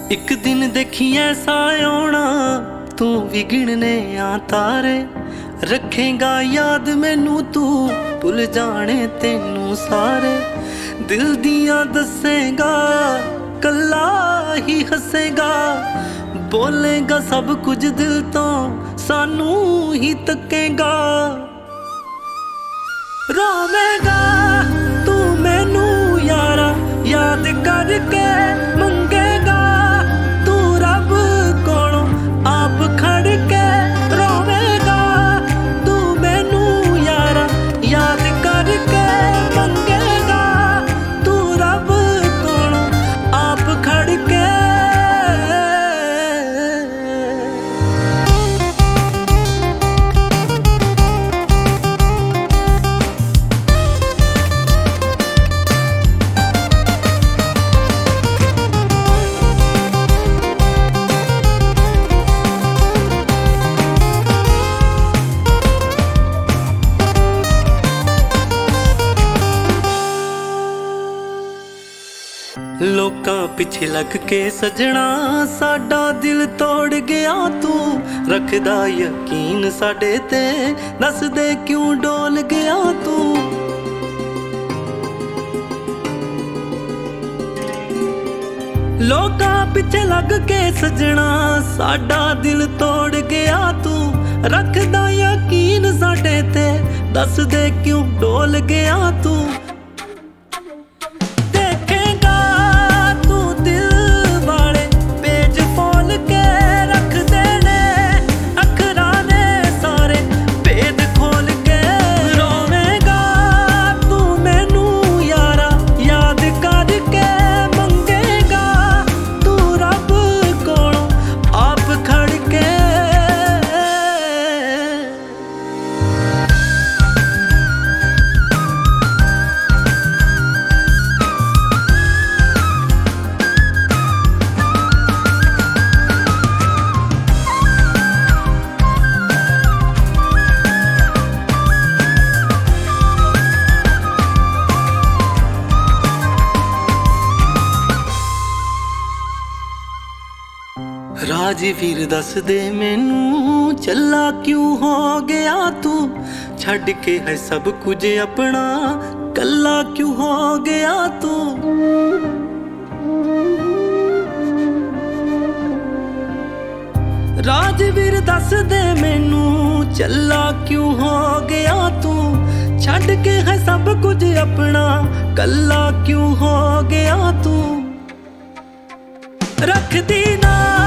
ਇੱਕ ਦਿਨ ਦੇਖੀ ਐਸਾ ਆਉਣਾ, ਤੂੰ ਵੀ ਗਿਣਨੇ ਆ ਤਾਰੇ। ਰੱਖੇਗਾ ਯਾਦ ਮੈਨੂੰ ਤੂੰ, ਭੁੱਲ ਜਾਣੇ ਤੈਨੂੰ ਸਾਰੇ। ਦਿਲ ਦੀਆਂ ਦੱਸੇਗਾ, ਕੱਲਾ ਹੀ ਹੱਸੇਗਾ। ਬੋਲੇਗਾ ਸਭ ਕੁਝ ਦਿਲ ਤੋਂ, ਸਾਨੂੰ ਹੀ ਤੱਕੇਗਾ। ਰੋਵੇਗਾ ਤੂੰ ਮੈਨੂੰ ਯਾਰਾ, ਯਾਦ ਕਰਕੇ ਮੰਗੇਗਾ ਤੂੰ ਰੱਬ ਕੋਲੋਂ ਆਪ ਖੜ ਕੇ। ਰੋਵੇਗਾ ਤੂੰ ਮੈਨੂੰ ਯਾਰਾ, ਯਾਦ ਕਰਕੇ ਮੰਗੇਗਾ ਤੂੰ ਰੱਬ ਕੋਲੋਂ ਆਪ ਖੜ ਕੇ। ਲੋਕਾਂ ਪਿੱਛੇ ਲੱਗ ਕੇ ਸਜਣਾ, ਸਾਡਾ ਦਿਲ ਤੋੜ ਗਿਆ ਤੂੰ। ਰੱਖਦਾ ਯਕੀਨ ਸਾਡੇ ਤੇ, ਦੱਸ ਦੇ ਕਿਉਂ ਡੋਲ ਗਿਆ ਤੂੰ। ਲੋਕਾਂ ਪਿੱਛੇ ਲੱਗ ਕੇ ਸਜਣਾ, ਸਾਡਾ ਦਿਲ ਤੋੜ ਗਿਆ ਤੂੰ। ਰੱਖਦਾ ਯਕੀਨ ਸਾਡੇ ਤੇ, ਦੱਸ ਦੇ ਕਿਉਂ ਡੋਲ ਗਿਆ ਤੂੰ। ਰਾਜਵੀਰ ਦੱਸ ਦੇ ਮੈਨੂੰ, ਚੱਲਾ ਕਿਉਂ ਹੋ ਗਿਆ ਤੂੰ। ਛੱਡ ਕੇ ਹੈ ਸਭ ਕੁਝ ਆਪਣਾ, ਕੱਲਾ ਕਿਉਂ ਹੋ ਗਿਆ ਤੂੰ। ਰਾਜਵੀਰ ਦੱਸ ਦੇ ਮੈਨੂੰ, ਚੱਲਾ ਕਿਉਂ ਹੋ ਗਿਆ ਤੂੰ। ਛੱਡ ਕੇ ਹੈ ਸਭ ਕੁਝ ਆਪਣਾ, ਕੱਲਾ ਕਿਉਂ ਹੋ ਗਿਆ ਤੂੰ। ਰੱਖਦੀ ਨਾ